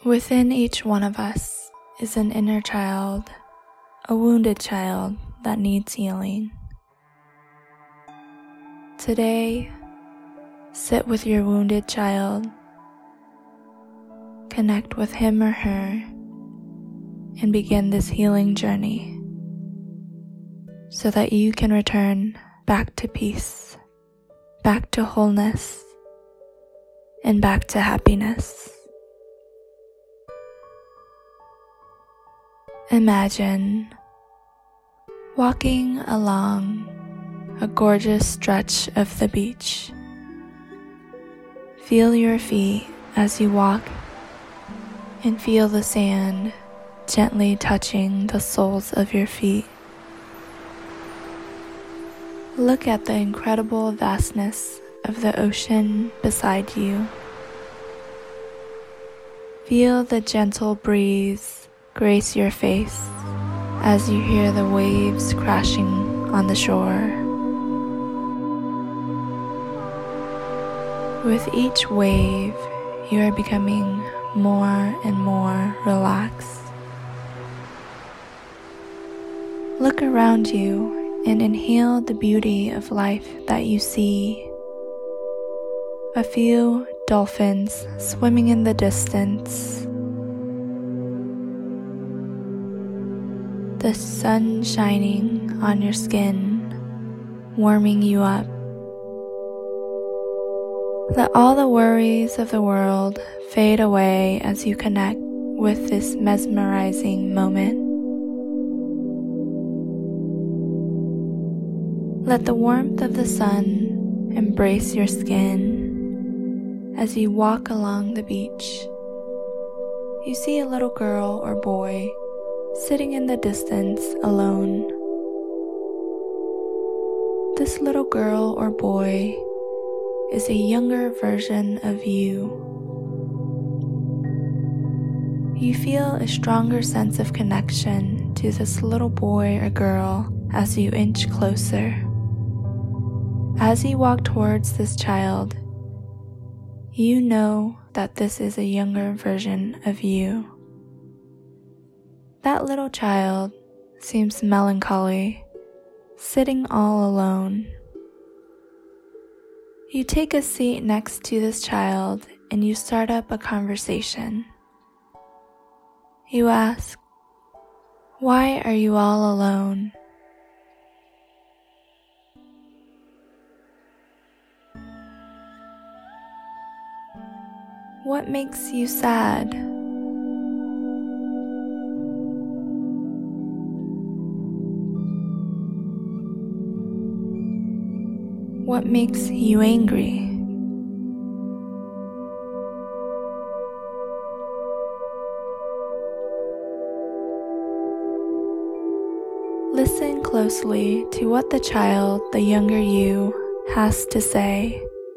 Within each one of us is an inner child, a wounded child that needs healing. Today, sit with your wounded child, connect with him or her, and begin this healing journey so that you can return back to peace, back to wholeness, and back to happiness. Imagine walking along a gorgeous stretch of the beach. Feel your feet as you walk and feel the sand gently touching the soles of your feet. Look at the incredible vastness of the ocean beside you. Feel the gentle breeze grace your face as you hear the waves crashing on the shore. With each wave, you are becoming more and more relaxed. Look around you and inhale the beauty of life that you see. A few dolphins swimming in the distance. The sun shining on your skin, warming you up. Let all the worries of the world fade away as you connect with this mesmerizing moment. Let the warmth of the sun embrace your skin as you walk along the beach. You see a little girl or boy sitting in the distance alone. This little girl or boy is a younger version of you. You feel a stronger sense of connection to this little boy or girl as you inch closer. As you walk towards this child, you know that this is a younger version of you. That little child seems melancholy, sitting all alone. You take a seat next to this child and you start up a conversation. You ask, "Why are you all alone?" What makes you sad? What makes you angry? Listen closely to what the child, the younger you, has to say.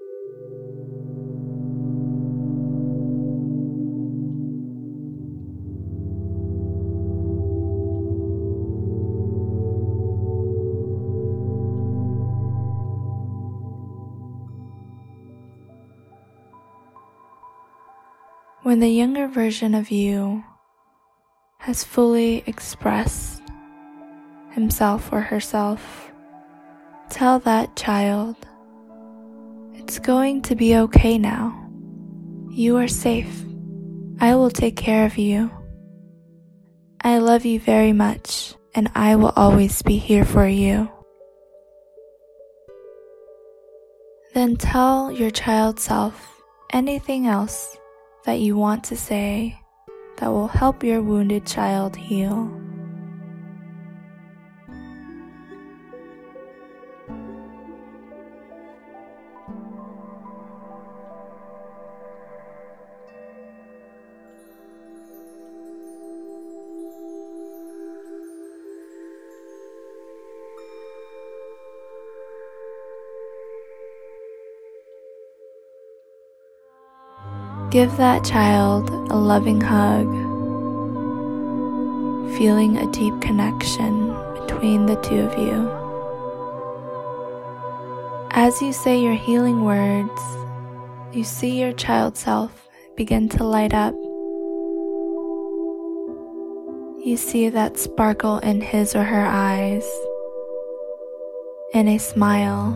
When the younger version of you has fully expressed himself or herself, tell that child, "It's going to be okay now. You are safe. I will take care of you. I love you very much, and I will always be here for you." Then tell your child self anything else that you want to say that will help your wounded child heal. Give that child a loving hug, feeling a deep connection between the two of you. As you say your healing words, you see your child self begin to light up You see that sparkle in his or her eyes, in a smile.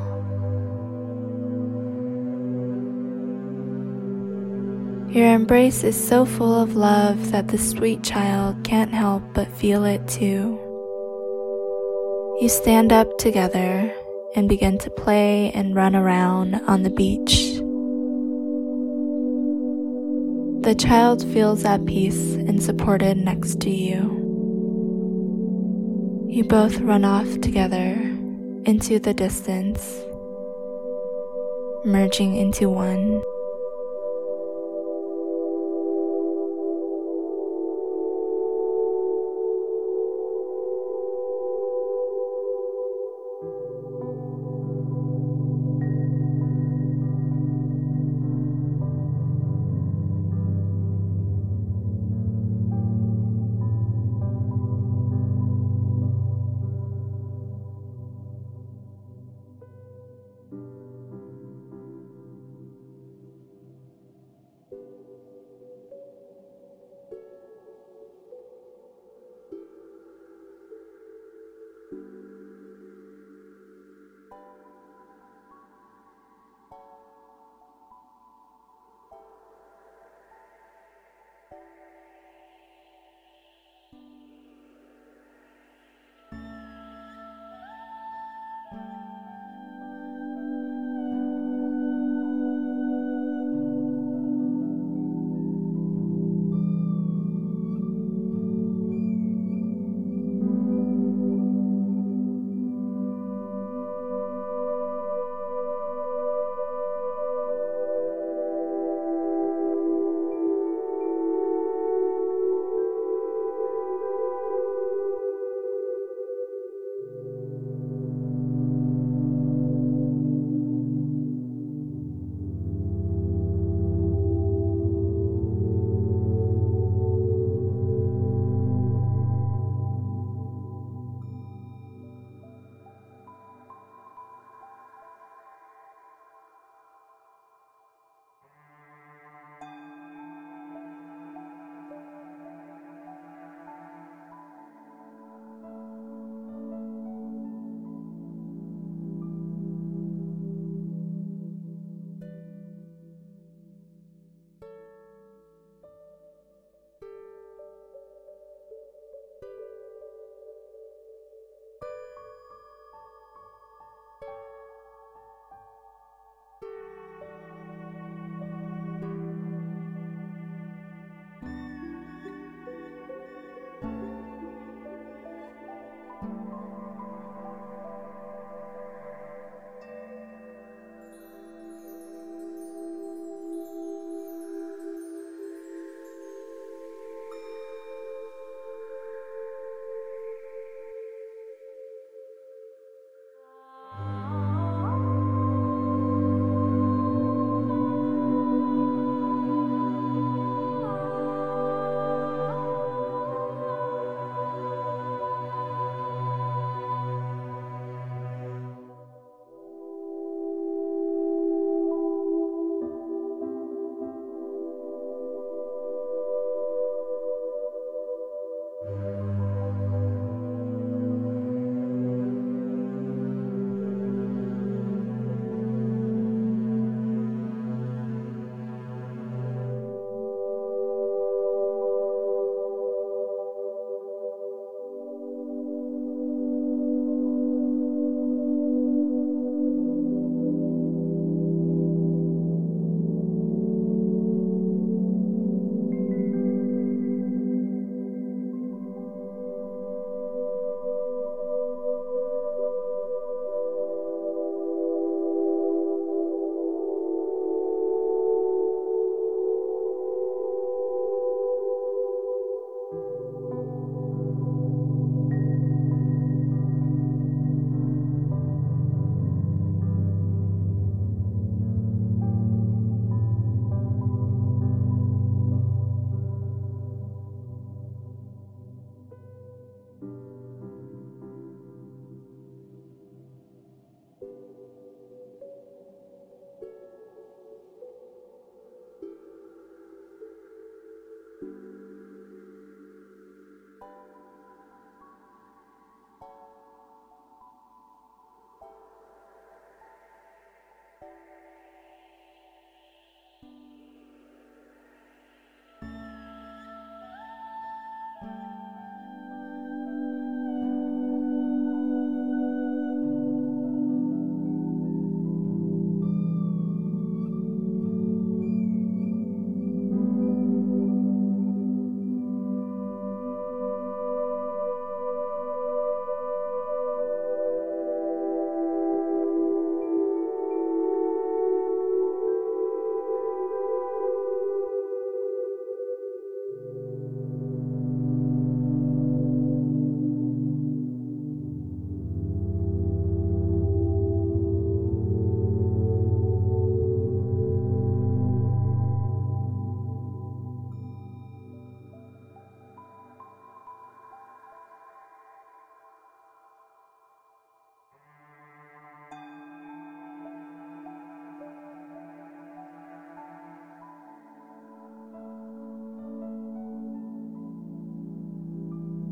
Your embrace is so full of love that the sweet child can't help but feel it too. You stand up together and begin to play and run around on the beach. The child feels at peace and supported next to you. You both run off together into the distance, merging into one.